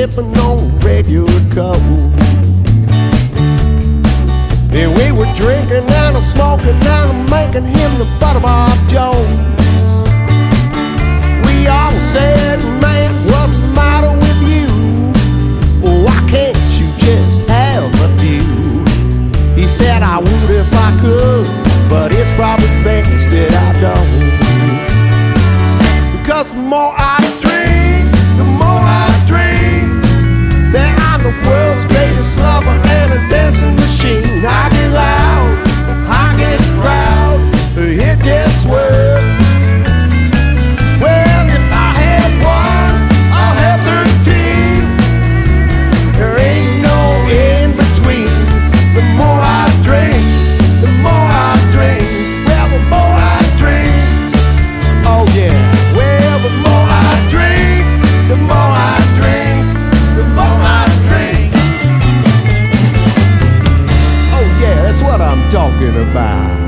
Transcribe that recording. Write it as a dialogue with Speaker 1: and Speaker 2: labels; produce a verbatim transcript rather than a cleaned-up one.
Speaker 1: sipping on regular coke. And we were drinking and a smoking and a making him the butter Bob Jones. We all said, man, what's the matter with you? Why can't you just have a few? He said I would if I could, but it's probably best that I don't. Because the more I drink, the more I drink, that I'm the world's greatest lover and a dancing machine. I get loud, I get proud, it gets worse. Well, if I have one, I'll have thirteen. There ain't no in between. The more I drink, the more I drink. Well, the more I drink, oh yeah. Well, the more I drink, the more I drink, the more I drink. Oh yeah, that's what I'm talking about.